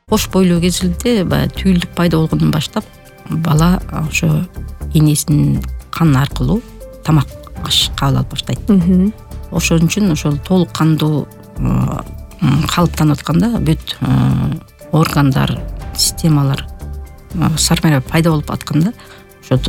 кош бойлуу кезинде баягы түйүлдүк пайда болгондон баштап бала ошо энесинин каны аркылуу тамак аш кабыл алып баштайт. Ошон үчүн ошол толук кандуу калыптанып атканда бүт органдар, системалар сармайып пайда болуп атканда ошо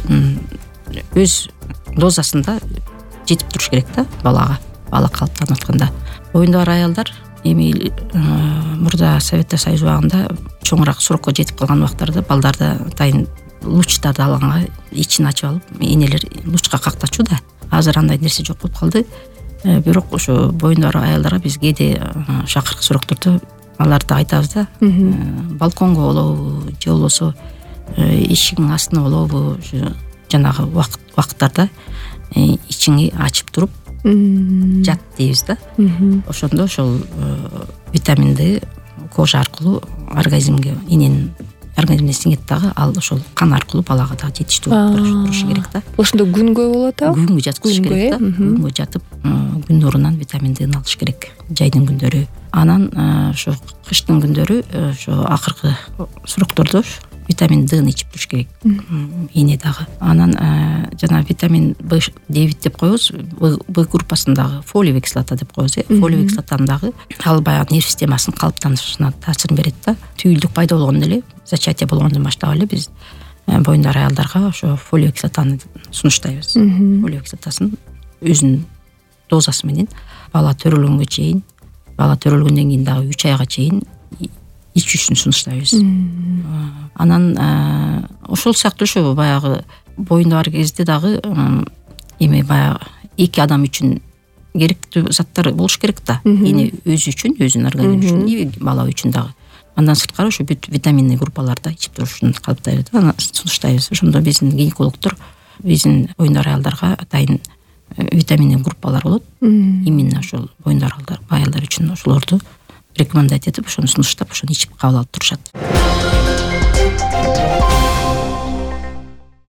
өз дозасында жетип туруш керек да бала калыптанып атканда. Боюнда бар аялдар эми мурда Советтер Союзу убагында чоңураак срокко жетип калган убактарда балдарда атайын лучтарды алганга ичин ачып алып энелер лучка кактачуу да. Азыр андай нерсе жок болуп калды. Бирок ошо боюнда бар аялдарга биз кээде шакыркы суроктордо аларды айтабыз да. Балконго болобу же болбосо эшигиңин астына болобу жанагы убакыттарда ичиңи ачып туруп жат дейбиз да. Ошондо ошол витаминди кожа аркылуу организмге эненин организмине сиңет дагы, ал ошол кан аркылуу балага дагы жетиштүү турушу керек да. Ошондо күнгө болот а? Күнгө жаткызыш керек да. Күнгө жатып күн нурунан витаминдин алыш керек жайдын күндөрү. Анан ошо кыштын күндөрү ошо акыркы сроктордо витамин Д'ны ичип туруш керек эне дагы. Анан жана витамин B9 деп коебуз, Б группасындагы фолиевый кислота деп коебуз. Фолиевый кислотанын дагы ал баягы нерв системасынын калыптанышына таасирин берет да. Түйүлдүк пайда болгондо эле, зачатие болгондон баштап эле биз боюнда бар аялдарга ошо фолиевый кислотаны сунуштайбыз. Фолиевый кислотасын өзүнүн дозасы менен бала төрөлгөнгө чейин, бала төрөлгөндөн кийин дагы 3 айга чейин ичүүсүн сунуштайбыз. Анан ошол сыяктуу ошо баягы боюнда бар кезде дагы эми баягы эки адам үчүн керектүү заттар болуш керек да. Эне өзү үчүн, өзүнүн организми үчүн, и бала үчүн дагы. Андан сырткары ошо бүт витаминный группаларды ичип турушун калыптайбыз да, сунуштайбыз. Ошондо биздин гинекологдор биздин боюнда бар аялдарга атайын витаминный группалар болот. Именно ошол боюнда бар аялдар үчүн ошолорду рекомендация этип, ошону сунуштап, ошону ичип кабыл алып турушат.